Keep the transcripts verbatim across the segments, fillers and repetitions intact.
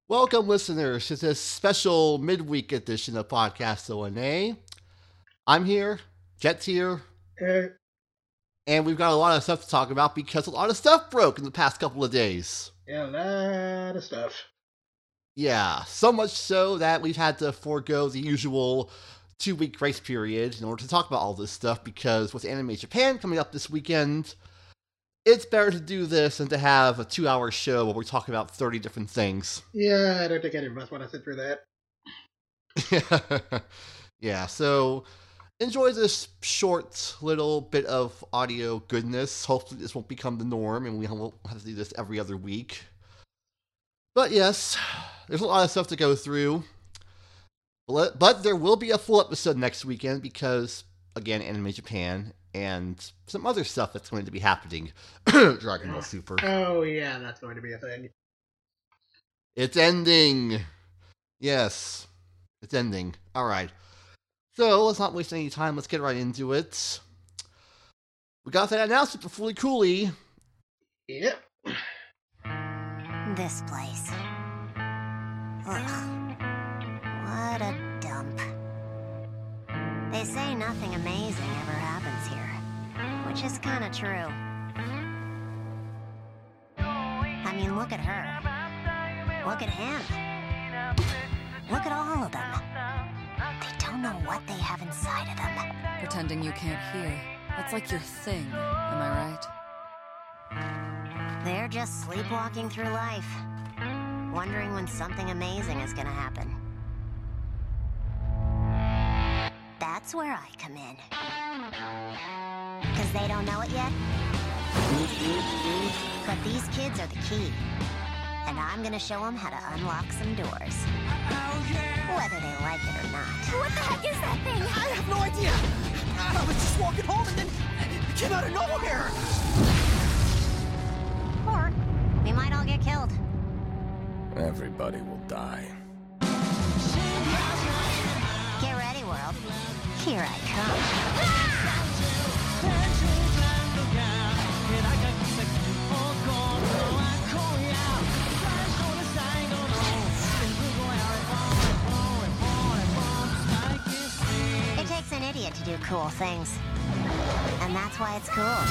Welcome, listeners, to this special midweek edition of Podcast O N A. I'm here, Jet's here, Uh, and we've got a lot of stuff to talk about because a lot of stuff broke in the past couple of days. yeah, a lot of stuff. Yeah, so much so that we've had to forego the usual two-week grace period in order to talk about all this stuff because with Anime Japan coming up this weekend, it's better to do this than to have a two-hour show where we talk about thirty different things. Yeah, I don't think any of us want to sit through that. Yeah, so enjoy this short little bit of audio goodness. Hopefully this won't become the norm and we won't have to do this every other week. But yes, there's a lot of stuff to go through. But there will be a full episode next weekend because, again, Anime Japan and some other stuff that's going to be happening. Dragon Ball Super. Oh yeah, that's going to be a thing. It's ending. Yes, it's ending. All right. So let's not waste any time. Let's get right into it. We got that announcement for Fully Cooley. Yep. This place. Ugh. What a dump. They say nothing amazing ever happens here, which is kind of true. I mean, look at her. Look at him. Look at all of them. They don't know what they have inside of them. Pretending you can't hear. That's like your thing, am I right? They're just sleepwalking through life, wondering when something amazing is gonna happen. That's where I come in. Because they don't know it yet. But these kids are the key. And I'm gonna show them how to unlock some doors. Whether they like it or not. What the heck is that thing? I have no idea. I was just walking home and then it came out of nowhere. Or we might all get killed. Everybody will die. Get ready, world. Here I come. It takes an idiot to do cool things. And that's why it's cool.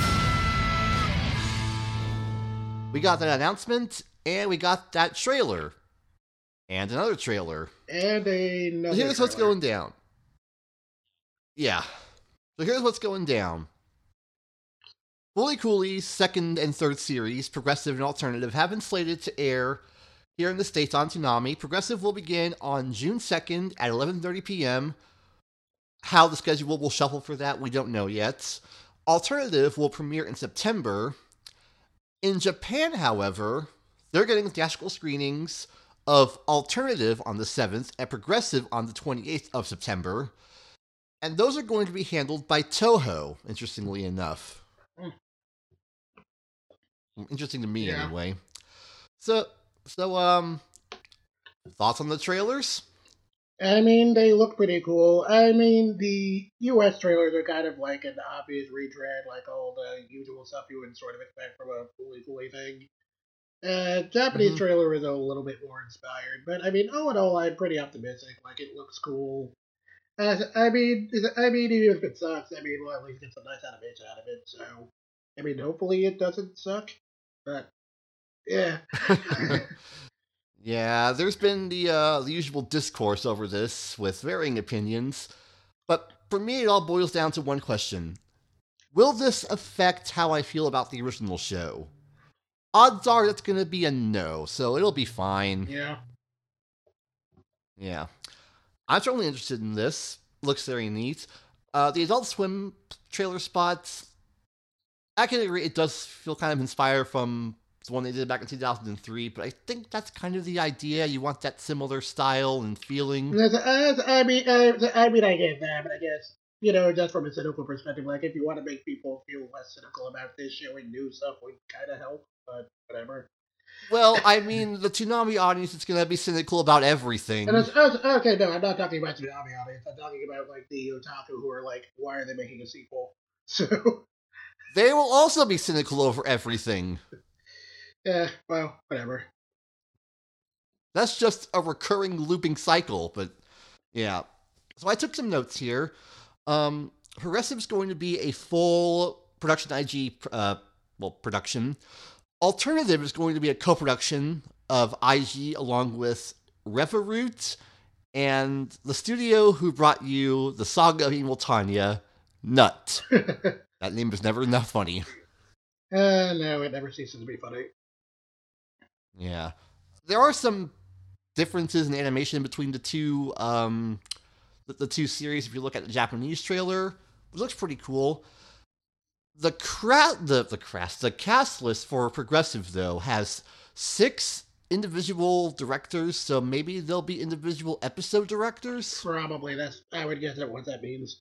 We got that announcement, and we got that trailer. And another trailer. And another. Here's trailer. what's going down. Yeah. So here's what's going down. Fully Cooley's second and third series, Progressive and Alternative, have been slated to air here in the States on Toonami. Progressive will begin on June second at eleven thirty p.m. How the schedule will shuffle for that, we don't know yet. Alternative will premiere in September. In Japan, however, they're getting theatrical screenings of Alternative on the seventh and Progressive on the twenty-eighth of September. And those are going to be handled by Toho, interestingly enough. Mm. Interesting to me, Yeah. anyway. So, so, um, thoughts on the trailers? I mean, they look pretty cool. I mean, the U S trailers are kind of like an obvious retread, like all the usual stuff you would sort of expect from a Fully Cooley thing. Uh, Japanese Mhm. trailer is a little bit more inspired, but I mean, all in all, I'm pretty optimistic. Like, it looks cool. Uh, I mean, I mean, even if it sucks, I mean, we'll at least get some nice animation out of it. So, I mean, hopefully it doesn't suck. But yeah, Yeah, there's been the uh, the usual discourse over this with varying opinions, but for me, it all boils down to one question: will this affect how I feel about the original show? Odds are that's going to be a no, so it'll be fine. yeah. Yeah. I'm certainly interested in this. Looks very neat. Uh, the Adult Swim trailer spots, I can agree, it does feel kind of inspired from the one they did back in two thousand three, but I think that's kind of the idea. You want that similar style and feeling. That's, uh, I mean, uh, I mean, I get that, but I guess, you know, just from a cynical perspective, like, if you want to make people feel less cynical about this, showing new stuff would kind of help, but whatever. Well, I mean, the Toonami audience is going to be cynical about everything. And it's, it's, okay, no, I'm not talking about the Tsunami audience. I'm talking about, like, the otaku who are like, why are they making a sequel? So, They will also be cynical over everything. yeah, well, whatever. That's just a recurring looping cycle, but yeah. So I took some notes here. Um, Progressive's going to be a full production I G, uh, well, production. Alternative is going to be a co-production of I G along with Reveroot and the studio who brought you the Saga of Evil Tanya, Nut. That name is never enough funny. Uh, no, it never ceases to be funny. Yeah. There are some differences in animation between the two um, the, the two series. If you look at the Japanese trailer, it looks pretty cool. The cra- the the cast the cast list for Progressive though has six individual directors, so maybe they'll be individual episode directors. Probably. That's I would guess that's what that means.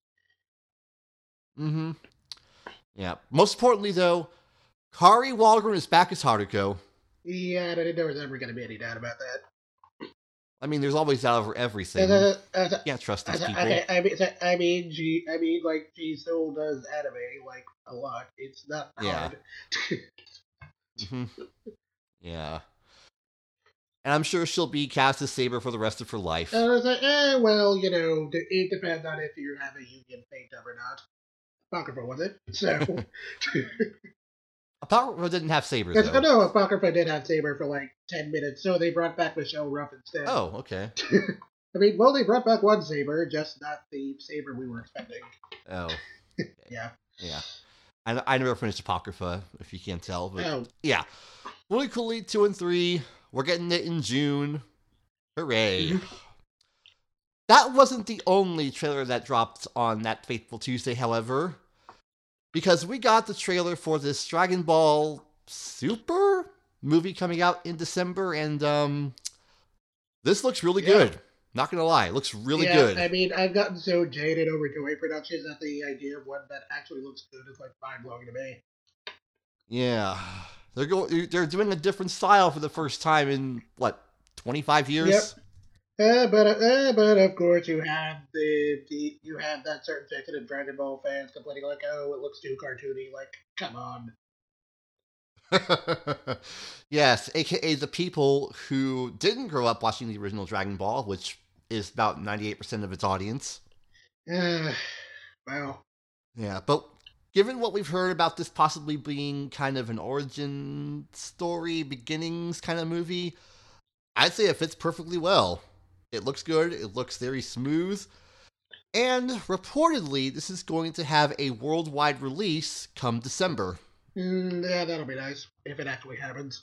Mm-hmm. Yeah. Most importantly though, Kari Waldron is back as Haruko. Yeah, I didn't know there was ever going to be any doubt about that. I mean, there's always doubt over everything. Uh, uh, You can't trust these uh, people. okay, I mean, I mean, she, I mean, like she still does anime like a lot. It's not Yeah. hard. Mm-hmm. Yeah. And I'm sure she'll be cast as Saber for the rest of her life. And I was like, eh, well, you know, d- it depends on if you have a union paint up or not. Apocrypha, was it? So, Apocrypha didn't have Saber, because though. I know Apocrypha did have Saber for like ten minutes, so they brought back Michelle Ruff instead. Oh, okay. I mean, well, they brought back one Saber, just not the Saber we were expecting. Oh. Yeah. Yeah. I, I never finished Apocrypha, if you can't tell. But Oh, yeah. Really Coolly two and three. We're getting it in June. Hooray. That wasn't the only trailer that dropped on that fateful Tuesday, however. Because we got the trailer for this Dragon Ball Super movie coming out in December, and um, this looks really Yeah. good. Not gonna lie, it looks really yeah, good. I mean, I've gotten so jaded over Toei Productions that the idea of one that actually looks good is like mind blowing to me. Yeah, they're going. They're doing a different style for the first time in what twenty-five years. Yep. Uh, but uh, but of course you have the, the you have that certain section of Dragon Ball fans complaining like, oh, it looks too cartoony. Like, come on. Yes, aka the people who didn't grow up watching the original Dragon Ball, which is about ninety-eight percent of its audience. Uh, well, Yeah, but given what we've heard about this possibly being kind of an origin story, beginnings kind of movie, I'd say it fits perfectly well. It looks good, it looks very smooth, and reportedly, this is going to have a worldwide release come December. mm, yeah, that'll be nice if it actually happens.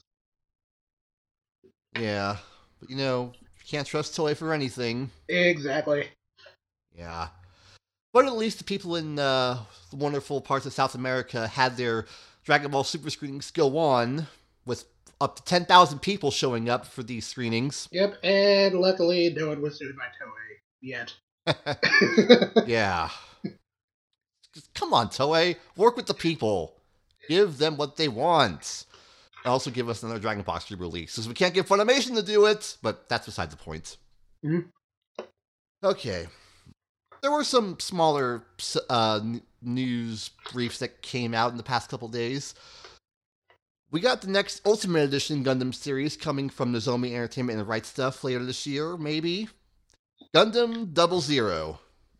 Yeah, but you know, you can't trust Toei for anything. Exactly. Yeah. But at least the people in uh, the wonderful parts of South America had their Dragon Ball Super screenings go on, with up to ten thousand people showing up for these screenings. Yep, and luckily no one was sued by Toei yet. Yeah. Just come on, Toei. Work with the people. Give them what they want. And also give us another Dragon Ball Super release. Because we can't get Funimation to do it, but that's beside the point. Mhm. Okay. There were some smaller uh, n- news briefs that came out in the past couple days. We got the next Ultimate Edition Gundam series coming from Nozomi Entertainment and Right Stuff later this year, maybe. Gundam Double Zero.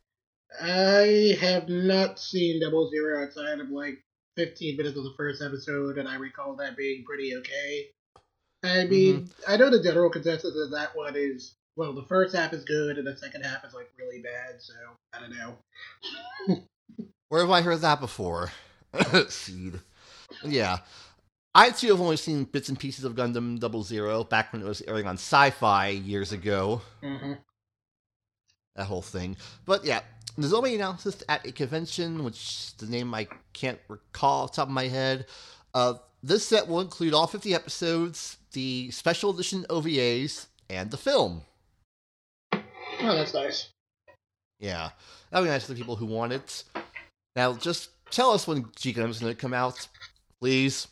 I have not seen Double Zero outside of like fifteen minutes of the first episode, and I recall that being pretty okay. I mean, I know the general consensus is that one is, well, the first half is good, and the second half is like really bad, so I don't know. Where have I heard that before? Seed. Yeah. I too have only seen bits and pieces of Gundam Double Zero back when it was airing on Sci-Fi years ago. Mm-hmm. That whole thing. But yeah, Nozomi announced this at a convention, which the name I can't recall off the top of my head. Uh, this set will include all fifty episodes, the special edition O V As, and the film. Oh, that's nice. Yeah, that'll be nice for the people who want it. Now, just tell us when G Gundam is going to come out, please.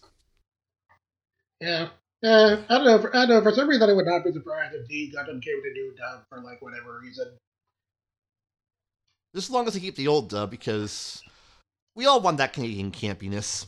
Yeah. Uh, I don't know. For, I don't know. For some reason, I would not be surprised if G Gundam came with a new dub for like whatever reason. Just as long as they keep the old dub, because we all want that Canadian campiness.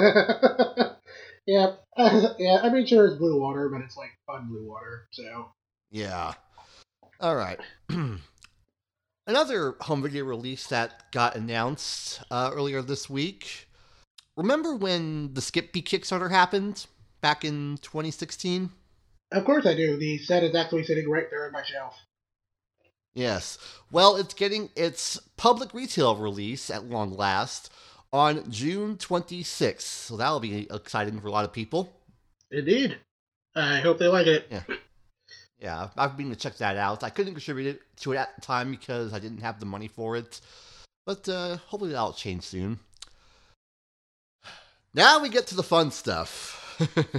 Yeah. Uh, yeah. I mean, sure, it's blue water, but it's like fun blue water. So Yeah. All right. Another home video release that got announced uh, earlier this week. Remember when the Skippy Kickstarter happened back in twenty sixteen? Of course I do. The set is actually sitting right there on my shelf. Yes. Well, it's getting its public retail release at long last on June twenty-sixth. So that'll be exciting for a lot of people. Indeed. I hope they like it. Yeah. Yeah, I've been to check that out. I couldn't contribute it to it at the time because I didn't have the money for it. But uh, hopefully that'll change soon. Now we get to the fun stuff.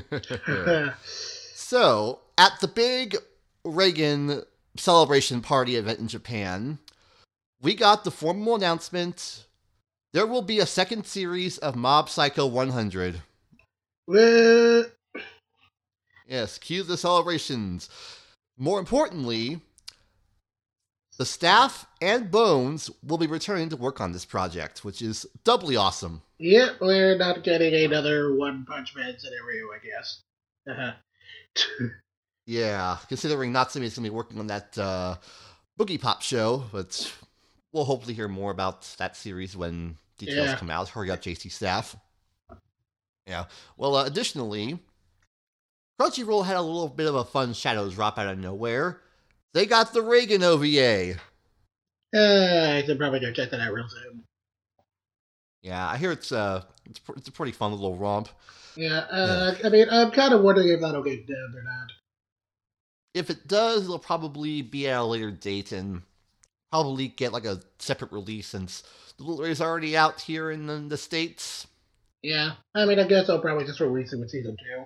So, at the big Reagan celebration party event in Japan, we got the formal announcement there will be a second series of Mob Psycho one hundred. Well, Yes, cue the celebrations. More importantly, the staff and Bones will be returning to work on this project, which is doubly awesome. yeah, we're not getting another One Punch Man scenario, I guess. Uh-huh. Yeah, considering Natsumi is going to be working on that uh, Boogie Pop show, but we'll hopefully hear more about that series when details Yeah. come out. Hurry up, J C staff. Yeah. Well, uh, additionally, Crunchyroll had a little bit of a fun shadow drop out of nowhere. They got the Reagan O V A. Uh, I should probably go check that out real soon. Yeah, I hear it's uh it's, pr- it's a pretty fun little romp. Yeah, uh, I mean, I'm kind of wondering if that'll get dubbed or not. If it does, it'll probably be at a later date and probably get like a separate release since the Blu-ray is already out here in the, the States. Yeah, I mean, I guess I'll probably just release it with season two.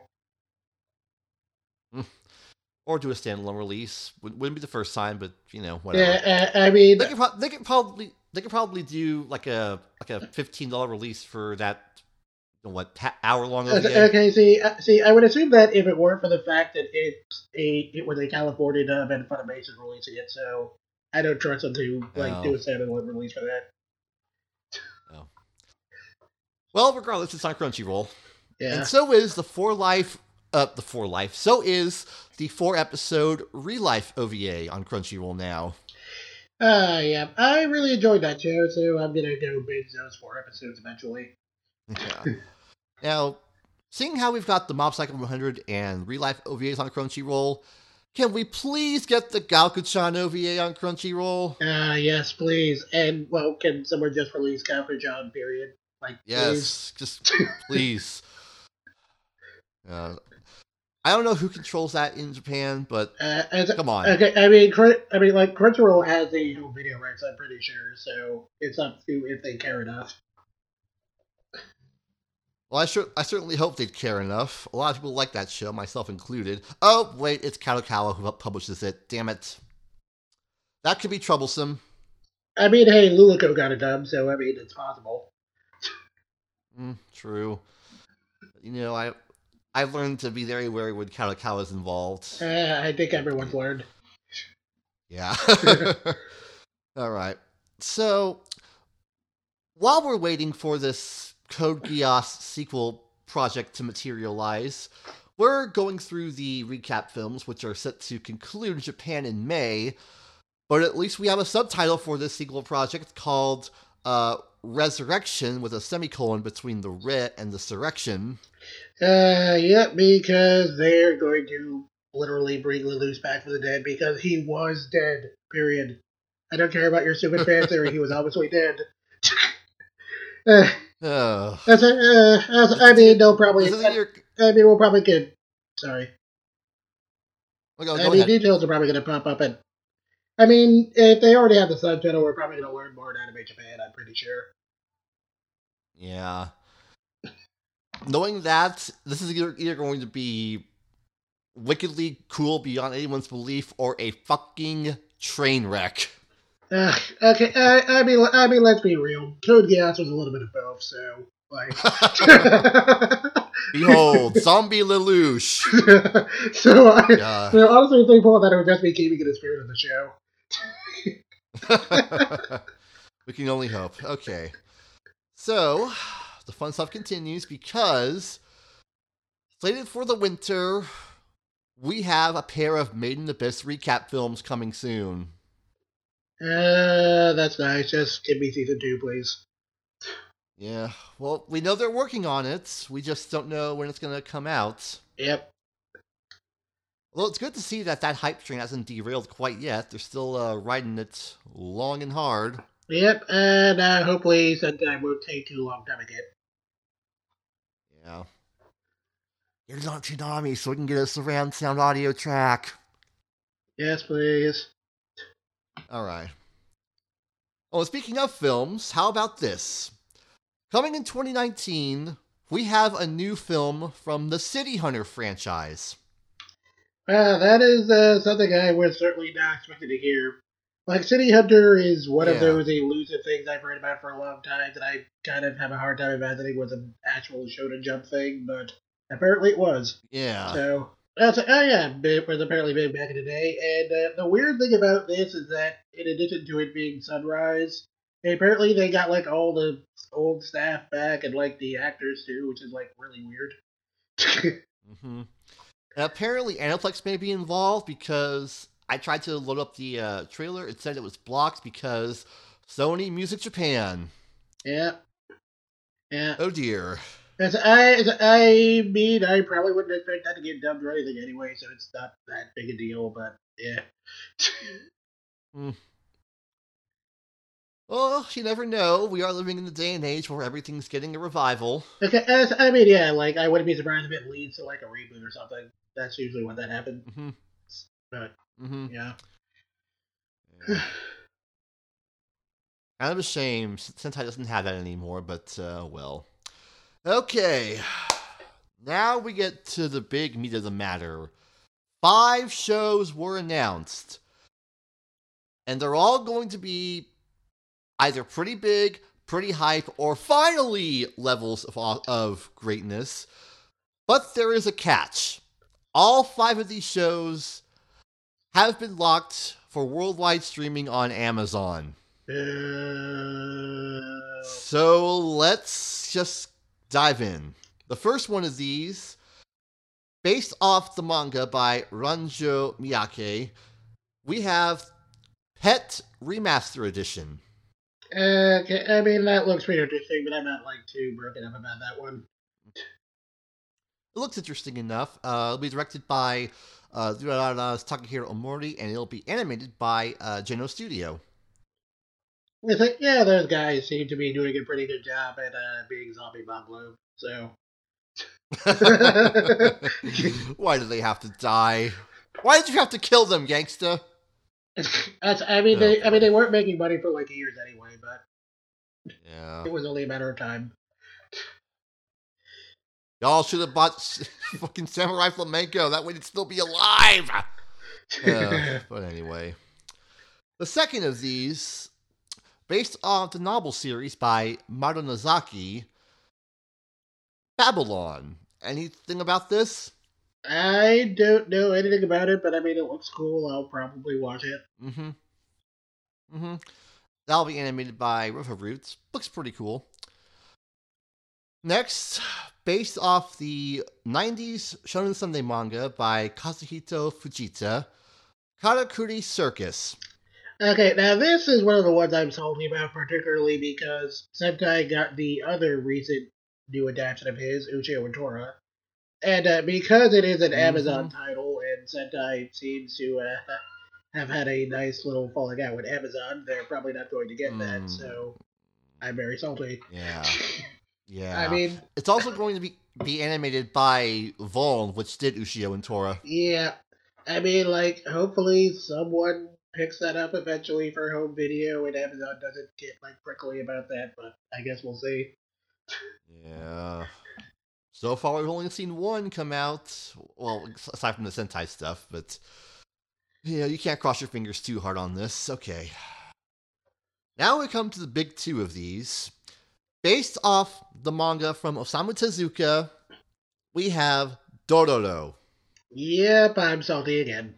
Or do a standalone release. Wouldn't wouldn't be the first time, but you know, whatever. Yeah, uh, I mean, They could, pro- they could probably they could probably do like a like a fifteen dollar release for that, you know, what ha- hour long O V okay, A. okay, see, uh, see, I would assume that if it weren't for the fact that it's a it was a California dub and Funimation releasing it, so I don't trust them to like Oh. do a standalone release for that. Well, regardless, it's on Crunchyroll, Yeah. and so is the four life. Uh, the four life. So is the four episode Real Life O V A on Crunchyroll now. Uh, yeah, I really enjoyed that show, so I'm gonna go binge those four episodes eventually. Yeah. Now, seeing how we've got the Mob Psycho one hundred and Real Life O V As on Crunchyroll, can we please get the Gaoku-chan O V A on Crunchyroll? Uh, yes, please. And, well, can someone just release Calvin John, period? Like, Yes, just please. Uh, I don't know who controls that in Japan, but please. Uh, as, come on. Okay, I mean, Cr- I mean, like, Crunchyroll has the home video rights, I'm pretty sure, so it's up to if they care enough. Well, I sure, I certainly hope they'd care enough. A lot of people like that show, myself included. Oh, wait, it's Kadokawa who publishes it. Damn it. That could be troublesome. I mean, hey, Lulico got a dub, so, I mean, it's possible. Mm, true. You know, I I've learned to be very wary when Kadokawa's involved. Uh, I think everyone's learned. Yeah. All right. So, while we're waiting for this Code Geass sequel project to materialize, we're going through the recap films, which are set to conclude in Japan in May. But at least we have a subtitle for this sequel project called uh, Resurrection, with a semicolon between the re and the surrection. Uh, yeah, because they're going to literally bring Lelouch back from the dead because he was dead, period. I don't care about your stupid fan theory, he was obviously dead. uh, Uh, that's, uh, that's, I mean, they'll probably, this isn't your- I mean, we'll probably get, sorry. Oh, go, I go mean, ahead. details are probably going to pop up, and, I mean, if they already have the subtitle, we're probably going to learn more in Anime Japan, I'm pretty sure. Yeah. Knowing that, this is either, either going to be wickedly cool beyond anyone's belief or a fucking train wreck. Uh, okay, I, I mean, I mean, let's be real. Code Geass was a little bit of both, so, like... Behold, zombie Lelouch. so, I, Yeah. so honestly, I think Paul that it would just be keeping in the spirit of the show. We can only hope. Okay. So, the fun stuff continues because slated for the winter, we have a pair of Made in Abyss recap films coming soon. Uh, that's nice. Just give me season two, please. Yeah, well, we know they're working on it. We just don't know when it's going to come out. Yep. Well, it's good to see that that hype train hasn't derailed quite yet. They're still uh, riding it long and hard. Yep, and uh, hopefully Sentai won't take too long to get. Yeah. Get it on Toonami so we can get a surround sound audio track. Yes, please. Alright. Oh, speaking of films, how about this? Coming in twenty nineteen, we have a new film from the City Hunter franchise. Uh, that is uh, something I was certainly not expecting to hear. Like, City Hunter is one Yeah. of those elusive things I've heard about for a long time that I kind of have a hard time imagining was an actual Shonen Jump thing, but apparently it was. Yeah. So, that's, oh yeah, it was apparently big back in the day, and uh, the weird thing about this is that, in addition to it being Sunrise, apparently they got, like, all the old staff back and, like, the actors too, which is, like, really weird. Mm-hmm. And apparently Aniplex may be involved because I tried to load up the uh, trailer. It said it was blocked because Sony Music Japan. Yeah. Yeah. Oh dear. As I, as I mean, I probably wouldn't expect that to get dubbed or anything anyway, so it's not that big a deal, but yeah. Hmm. Well, you never know. We are living in the day and age where everything's getting a revival. Okay, as, I mean, yeah, like, I wouldn't be surprised if it leads to, like, a reboot or something. That's usually when that happens. Mm-hmm. But, Mm-hmm. yeah. Yeah. Kind of a shame. Sentai doesn't have that anymore, but, uh, well. Okay. Now we get to the big meat of the matter. Five shows were announced. And they're all going to be either pretty big, pretty hype, or finally levels of, of greatness. But there is a catch. All five of these shows have been locked for worldwide streaming on Amazon. Uh, So let's just dive in. The first one of these, based off the manga by Ranjo Miyake, we have Pet Remaster Edition. okay, I mean, that looks pretty interesting, but I'm not, like, too broken up about that one. It looks interesting enough. Uh, it'll be directed by uh, Takahiro Omori, and it'll be animated by uh, Geno Studio. It's like, yeah, those guys seem to be doing a pretty good job at uh, being zombie bungalow, so. Why do they have to die? Why did you have to kill them, gangsta? That's, I mean, they, I mean, they weren't making money for like years anyway, but Yeah. it was only a matter of time. Y'all should have bought fucking Samurai Flamenco. That way it'd still be alive. Uh, but anyway. The second of these, based on the novel series by Maru Nozaki, Babylon. Anything about this? I don't know anything about it, but I mean, it looks cool. I'll probably watch it. Mm-hmm. Mm-hmm. That'll be animated by River Roots. Looks pretty cool. Next, based off the nineties Shonen Sunday manga by Kazuhito Fujita, Karakuri Circus. Okay, now this is one of the ones I'm salty about, particularly because Sentai got the other recent new adaptation of his, Uchiha and Tora. And uh, because it is an Mhm. Amazon title, and Sentai seems to uh, have had a nice little falling out with Amazon, they're probably not going to get that, Mm. so I'm very salty. Yeah. Yeah. I mean, it's also going to be, be animated by Voln, which did Ushio and Tora. yeah. I mean, like, hopefully someone picks that up eventually for home video, and Amazon doesn't get, like, prickly about that, but I guess we'll see. Yeah. So far, we've only seen one come out. Well, aside from the Sentai stuff, but yeah, you can't cross your fingers too hard on this. Okay. Now we come to the big two of these. Based off the manga from Osamu Tezuka, we have Dororo. Yep, I'm salty again.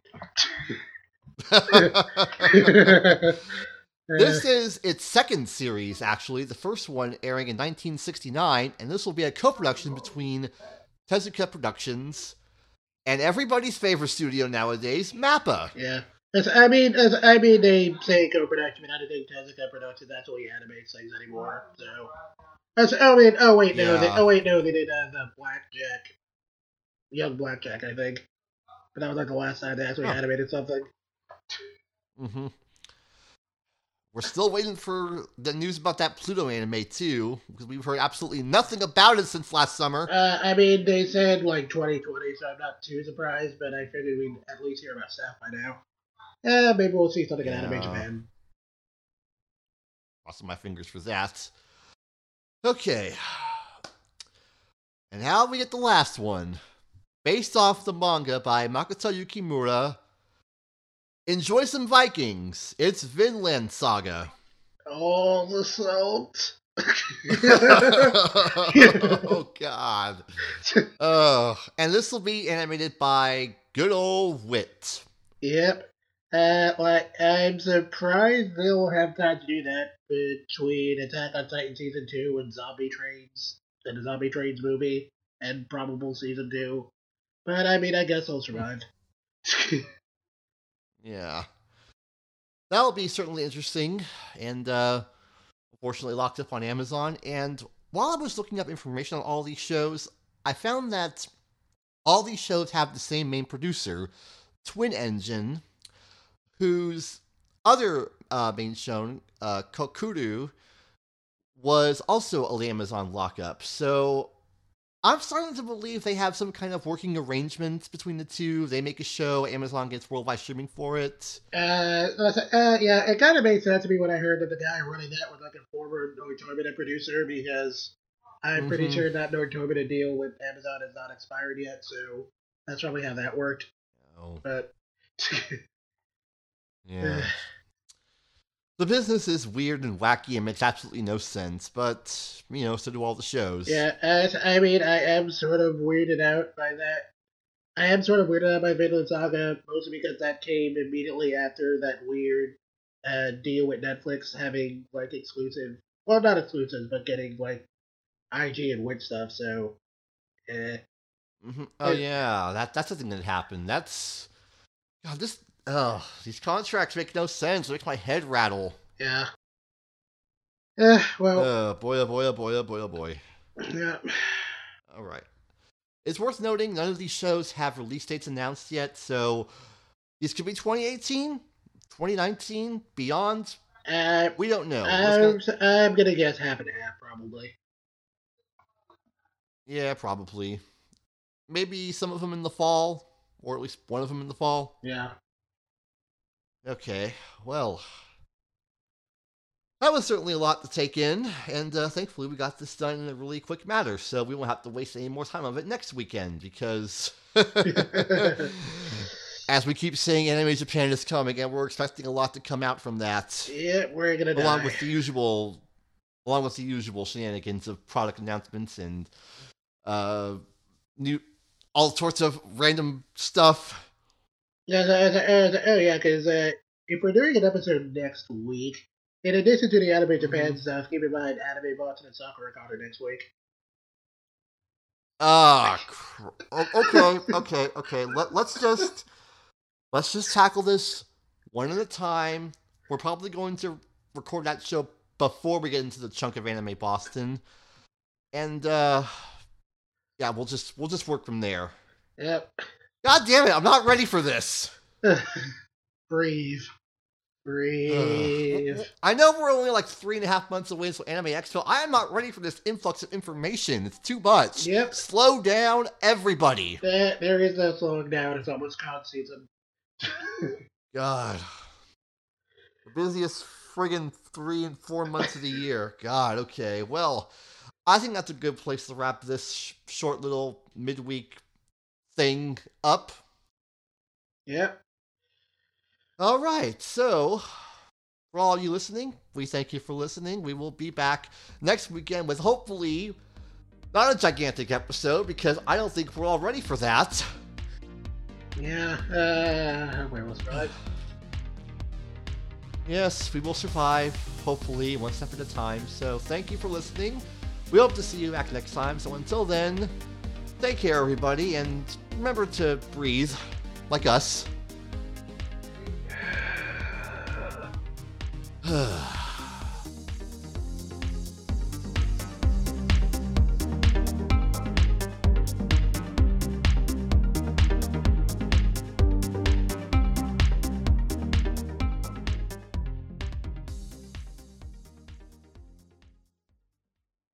This is its second series, actually. The first one airing in nineteen sixty-nine, and this will be a co-production between Tezuka Productions And everybody's favorite studio nowadays, MAPPA. Yeah. It's, I mean, it's, I mean, they say co-production, but I don't think Tezuka Productions actually animates things anymore. So, that's, oh wait, oh wait, no, Yeah. they, oh wait, no, they did uh, the Blackjack, Young Blackjack, I think. But that was like the last time they actually Huh. animated something. Mm-hmm. We're still waiting for the news about that Pluto anime, too, because we've heard absolutely nothing about it since last summer. Uh, I mean, they said like twenty twenty, so I'm not too surprised, but I figured we'd at least hear about stuff by now. Yeah, maybe we'll see something in Anime Yeah. Japan. Crossing my fingers for that. Okay. And now we get the last one. Based off the manga by Makoto Yukimura. Enjoy some Vikings. It's Vinland Saga. All the salt. Oh, God. Oh, and this will be animated by good old Wit. Yep. Uh, like, I'm surprised they'll have time to do that between Attack on Titan Season two and Zombie Trains, and the Zombie Trains movie, and probable Season two. But, I mean, I guess they'll survive. Yeah. That'll be certainly interesting, and, uh, unfortunately locked up on Amazon. And while I was looking up information on all these shows, I found that all these shows have the same main producer, Twin Engine, whose other uh, main show, uh, Kokuru, was also a Amazon lockup. So I'm starting to believe they have some kind of working arrangement between the two. They make a show, Amazon gets worldwide streaming for it. Uh, uh, yeah, it kind of made sense to me when I heard that the guy running that was like a former Noitomiya producer, because I'm pretty Mhm. sure that Noitomiya deal with Amazon has not expired yet, so that's probably how that worked. Oh, But yeah. The business is weird and wacky and makes absolutely no sense, but, you know, so do all the shows. yeah, as, I mean, I am sort of weirded out by that. I am sort of weirded out by Vinland Saga, mostly because that came immediately after that weird uh, deal with Netflix having, like, exclusive, well, not exclusives, but getting, like, I G and Witch stuff, so, eh. hmm Oh, It- yeah, that that's the thing that happened. That's... God, this... Ugh, these contracts make no sense. It makes my head rattle. Yeah. Eh, well, Uh, boy, oh boy, oh boy, oh boy, oh boy. yeah. All right. It's worth noting none of these shows have release dates announced yet, so these could be twenty eighteen, twenty nineteen, beyond. Uh, We don't know. Let's I'm, go- s- I'm gonna guess half and half, probably. Yeah, probably. Maybe some of them in the fall, or at least one of them in the fall. Yeah. Okay, well, that was certainly a lot to take in, and uh, thankfully we got this done in a really quick matter, so we won't have to waste any more time of it next weekend, because as we keep saying, Anime Japan is coming, and we're expecting a lot to come out from that, Yeah, we're gonna die. along with the usual, along with the usual shenanigans of product announcements and uh, new, all sorts of random stuff. Yeah, uh, uh, uh, oh yeah, because uh, if we're doing an episode next week, in addition to the Anime Japan Mhm. stuff, keep in mind Anime Boston and Sakura Connor next week. Ah, cr- o- okay, okay, okay. Let, let's just let's just tackle this one at a time. We're probably going to record that show before we get into the chunk of Anime Boston, and uh, yeah, we'll just we'll just work from there. Yep. God damn it, I'm not ready for this. Breathe. Breathe. I know we're only like three and a half months away from Anime Expo. I am not ready for this influx of information. It's too much. Yep. Slow down, everybody. There, there is no slowing down. It's almost con season. God. The busiest friggin' three and four months of the year. God, okay. Well, I think that's a good place to wrap this sh- short little midweek thing up. Yep. All right, so for all you listening, we thank you for listening. We will be back next weekend with hopefully not a gigantic episode, because I don't think we're all ready for that. Yeah. Uh, we will survive. Yes, we will survive, hopefully, one step at a time. So thank you for listening. We hope to see you back next time. So until then, Take care, everybody, and remember to breathe, like us.